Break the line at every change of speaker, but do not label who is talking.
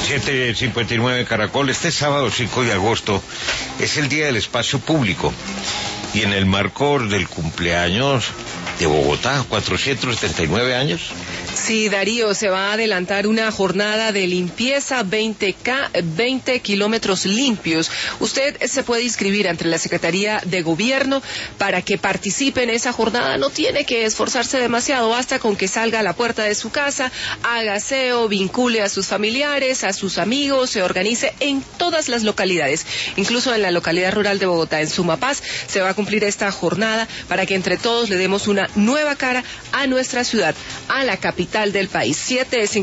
7:59 Caracol. Este sábado 5 de agosto es el Día del Espacio Público y en el marco del cumpleaños de Bogotá, 479 años.
Sí, Darío, se va a adelantar una jornada de limpieza 20 kilómetros limpios. Usted se puede inscribir ante la Secretaría de Gobierno para que participe en esa jornada. No tiene que esforzarse demasiado, basta con que salga a la puerta de su casa, haga aseo, vincule a sus familiares, a sus amigos, se organice en todas las localidades, incluso en la localidad rural de Bogotá, en Sumapaz, se va a cumplir esta jornada para que entre todos le demos una nueva cara a nuestra ciudad, a la capital del país. 7:59